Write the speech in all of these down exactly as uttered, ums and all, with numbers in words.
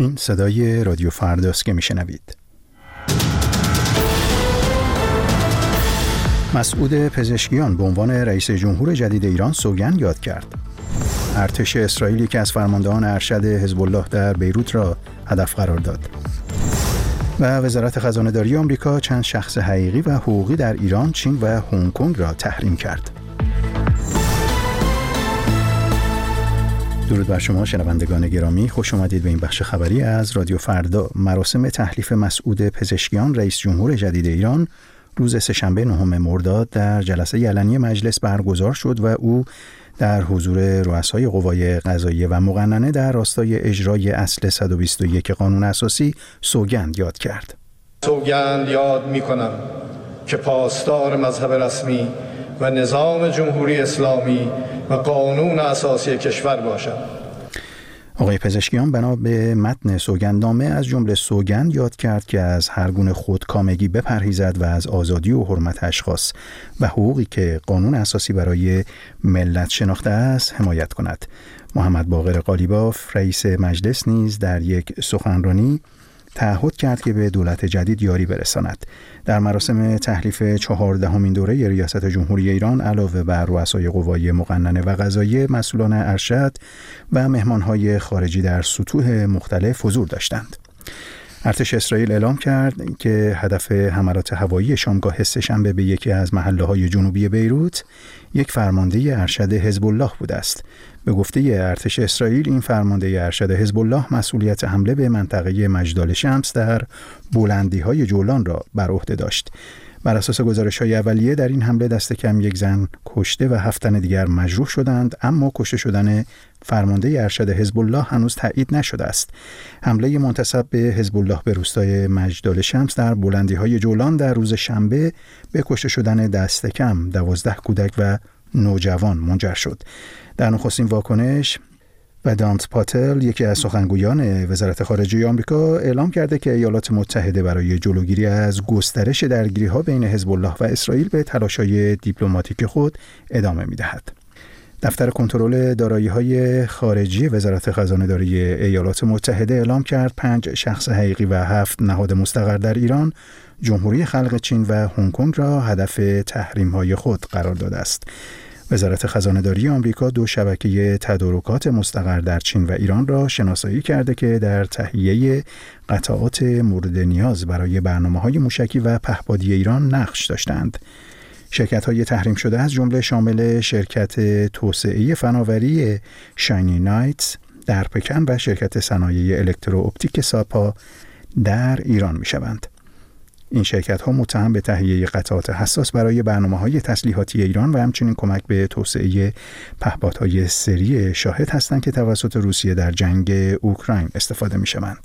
این صدای رادیو فرداست که میشنوید. مسعود پزشکیان به عنوان رئیس جمهور جدید ایران سوگند یاد کرد. ارتش اسرائیل که از فرماندهان ارشد حزب الله در بیروت را هدف قرار داد. و وزارت خزانه‌داری آمریکا چند شخص حقیقی و حقوقی در ایران، چین و هنگ کنگ را تحریم کرد. درود بر شما شنوندگان گرامی، خوش آمدید به این بخش خبری از رادیو فردا. مراسم تحلیف مسعود پزشکیان رئیس جمهور جدید ایران روز سه‌شنبه نهم مرداد در جلسه علنی مجلس برگزار شد و او در حضور رؤسای قوای قضاییه و مقننه در راستای اجرای اصل صد و بیست و یک قانون اساسی سوگند یاد کرد. سوگند یاد می‌کنم که پاسدار مذهب رسمی و نظام جمهوری اسلامی و قانون اساسی کشور باشد. آقای پزشکیان بنا به متن سوگندنامه از جمله سوگند یاد کرد که از هر گونه خودکامگی بپرهیزد و از آزادی و حرمت اشخاص و حقوقی که قانون اساسی برای ملت شناخته است حمایت کند. محمد باقر قالیباف رئیس مجلس نیز در یک سخنرانی تعهد کرد که به دولت جدید یاری برساند. در مراسم تحلیف چهاردهمین دوره ریاست جمهوری ایران علاوه بر رؤسای قوای مقننه و قضاییه، مسئولان ارشد و مهمانهای خارجی در سطوح مختلف حضور داشتند. ارتش اسرائیل اعلام کرد که هدف حملات هوایی شامگاه سه‌شنبه به یکی از محله‌های جنوبی بیروت یک فرمانده ارشد حزب الله بوده است. به گفته ارتش اسرائیل، این فرمانده ارشد حزب الله مسئولیت حمله به منطقه مجدال شمس در بلندی‌های جولان را بر عهده داشت. بر اساس گزارش‌های اولیه در این حمله دست کم یک زن کشته و هفت تن دیگر مجروح شدند، اما کشته شدن فرمانده ارشد حزب الله هنوز تایید نشده است. حمله منتسب به حزب الله به روستای مجدال شمس در بلندی‌های جولان در روز شنبه به کشته شدن دست کم دوازده کودک و نوجوان منجر شد. در نخستین واکنش ودانت پاتل، یکی از سخنگویان وزارت خارجه آمریکا، اعلام کرده که ایالات متحده برای جلوگیری از گسترش درگیری‌ها بین حزب الله و اسرائیل به تلاش‌های دیپلماتیک خود ادامه می‌دهد. دفتر کنترل دارایی‌های خارجی وزارت خزانه‌داری ایالات متحده اعلام کرد پنج شخص حقیقی و هفت نهاد مستقر در ایران، جمهوری خلق چین و هنگ کنگ را هدف تحریم‌های خود قرار داده است. وزارت خزانه‌داری آمریکا دو شبکه تدارکات مستقر در چین و ایران را شناسایی کرده که در تهیه قطعات مورد نیاز برای برنامه‌های موشکی و پهپادی ایران نقش داشتند. شرکت‌های تحریم شده از جمله شامل شرکت توسعه فناوری شاینی نایتس در پکن و شرکت صنایع الکترواپتیک ساپا در ایران می‌شوند. این شرکت‌ها متهم به تهیه قطعات حساس برای برنامه‌های تسلیحاتی ایران و همچنین کمک به توسعه پهپادهای سری شاهد هستند که توسط روسیه در جنگ اوکراین استفاده می‌شوند.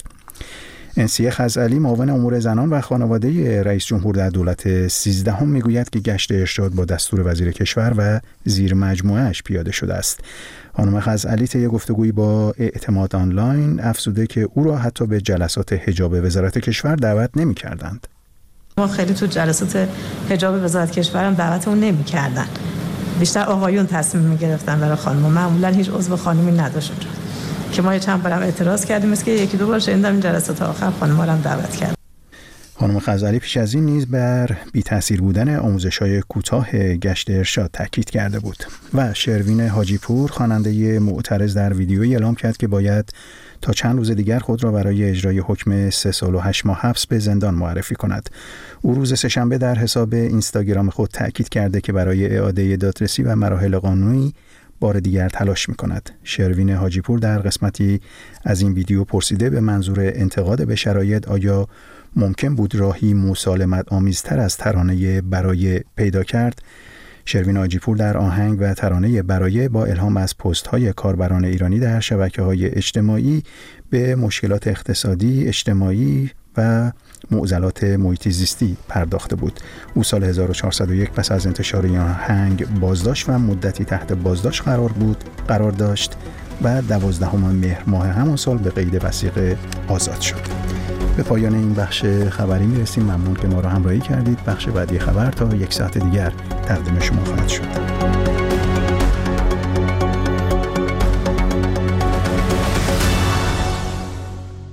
انسیه خزعلی، معاون امور زنان و خانواده رئیس جمهور در دولت سیزدهم، میگوید که گشت ارشاد با دستور وزیر کشور و زیر مجموعه‌اش پیاده شده است. خانم خزعلی طی گفتگویی با اعتماد آنلاین افزوده که او را حتی به جلسات حجاب وزارت کشور دعوت نمی‌کردند. ما خیلی تو جلسات حجاب وزارت کشورم دعوتمون نمی‌کردن. بیشتر آقایون تصمیم می‌گرفتن برای خانم. معمولا هیچ عضو خانمی نداشت اونجا. که ما چند بارم اعتراض کردیم، مثل که یکی دو بار شنیدم این جلسات آخر خانم‌ها رو هم دعوت کرد. خانم خزعلی پیش از این نیز بر بی‌تأثیر بودن آموزش‌های کوتاه گشت ارشاد تاکید کرده بود. و شروین حاجی پور، خواننده معترض، در ویدیویی اعلام کرد که باید تا چند روز دیگر خود را برای اجرای حکم سه سال و هشت ماه حبس به زندان معرفی کند. او روز سه‌شنبه در حساب اینستاگرام خود تاکید کرده که برای اعاده دادرسی و مراحل قانونی بار دیگر تلاش می‌کند. شروین حاجی پور در قسمتی از این ویدیو پرسیده به منظور انتقاد به شرایط آیا ممکن بود راهی مسالمت آمیزتر از ترانه برای پیدا کرد. شروین حاجی پور در آهنگ و ترانه برای با الهام از پست‌های کاربران ایرانی در شبکه‌های اجتماعی به مشکلات اقتصادی، اجتماعی و معضلات محیط زیستی پرداخته بود. او سال هزار و چهارصد و یک پس از انتشار این آهنگ بازداشت و مدتی تحت بازداشت قرار بود قرار داشت و دوازدهم مهر ماه همان سال به قید وثیقه آزاد شد. به پایان این بخش خبری میرسیم. ممنون که ما را همراهی کردید. بخش بعدی خبر تا یک ساعت دیگر تقدیم شما خواهد شد.